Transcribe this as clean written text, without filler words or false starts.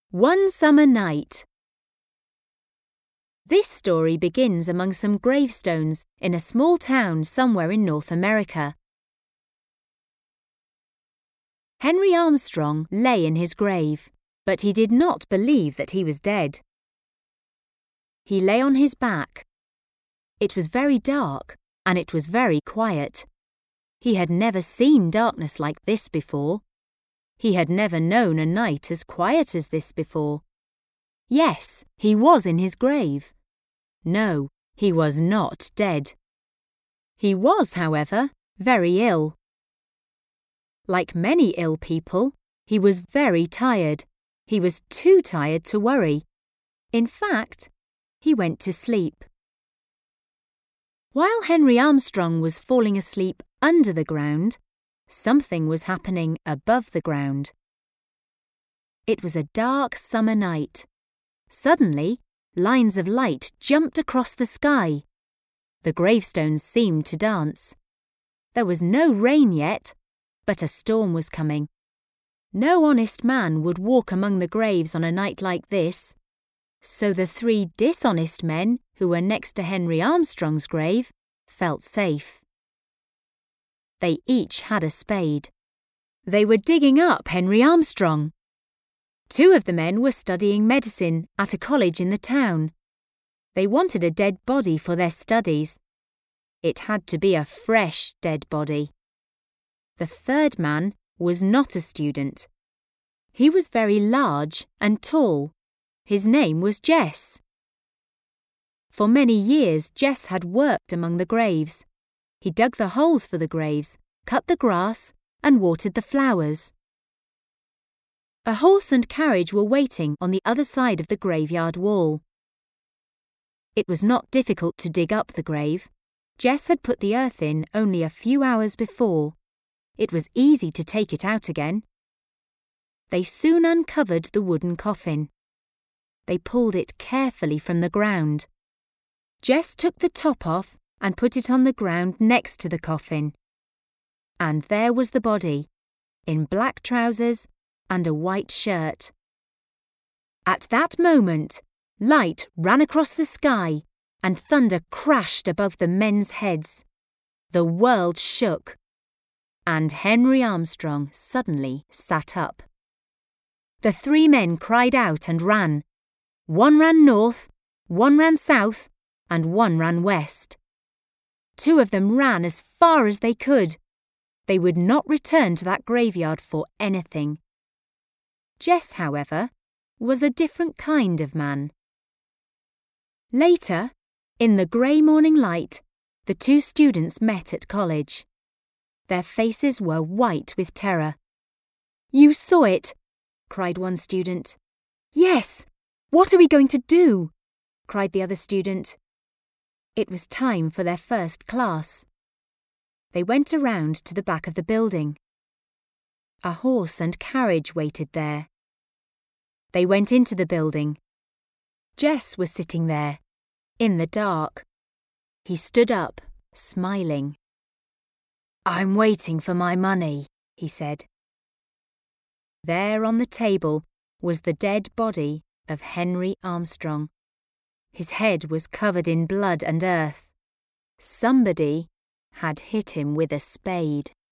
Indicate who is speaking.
Speaker 1: One Summer Night. This story begins among some gravestones in a small town somewhere in North America. Henry Armstrong lay in his grave, but he did not believe that he was dead. He lay on his back. It was very dark, and it was very quiet. He had never seen darkness like this before. He had never known a night as quiet as this before. Yes, he was in his grave. No, he was not dead. He was, however, very ill. Like many ill people, he was very tired. He was too tired to worry. In fact, he went to sleep. While Henry Armstrong was falling asleep under the ground, something was happening above the ground. It was a dark summer night. Suddenly, lines of light jumped across the sky. The gravestones seemed to dance. There was no rain yet, but a storm was coming. No honest man would walk among the graves on a night like this. So the three dishonest men who were next to Henry Armstrong's grave felt safe. They each had a spade. They were digging up Henry Armstrong. Two of the men were studying medicine at a college in the town. They wanted a dead body for their studies. It had to be a fresh dead body. The third man was not a student. He was very large and tall. His name was Jess. For many years, Jess had worked among the graves. He dug the holes for the graves, cut the grass, and watered the flowers. A horse and carriage were waiting on the other side of the graveyard wall. It was not difficult to dig up the grave. Jess had put the earth in only a few hours before. It was easy to take it out again. They soon uncovered the wooden coffin. They pulled it carefully from the ground. Jess took the top off and put it on the ground next to the coffin. And there was the body, in black trousers and a white shirt. At that moment, light ran across the sky and thunder crashed above the men's heads. The world shook, and Henry Armstrong suddenly sat up. The three men cried out and ran. One ran north, one ran south, and one ran west. Two of them ran as far as they could. They would not return to that graveyard for anything. Jess, however, was a different kind of man. Later, in the grey morning light, the two students met at college. Their faces were white with terror. "You saw it!" cried one student. "Yes! What are we going to do?" cried the other student. It was time for their first class. They went around to the back of the building. A horse and carriage waited there. They went into the building. Jess was sitting there, in the dark. He stood up, smiling. "I'm waiting for my money," he said. There on the table was the dead body of Henry Armstrong. His head was covered in blood and earth. Somebody had hit him with a spade.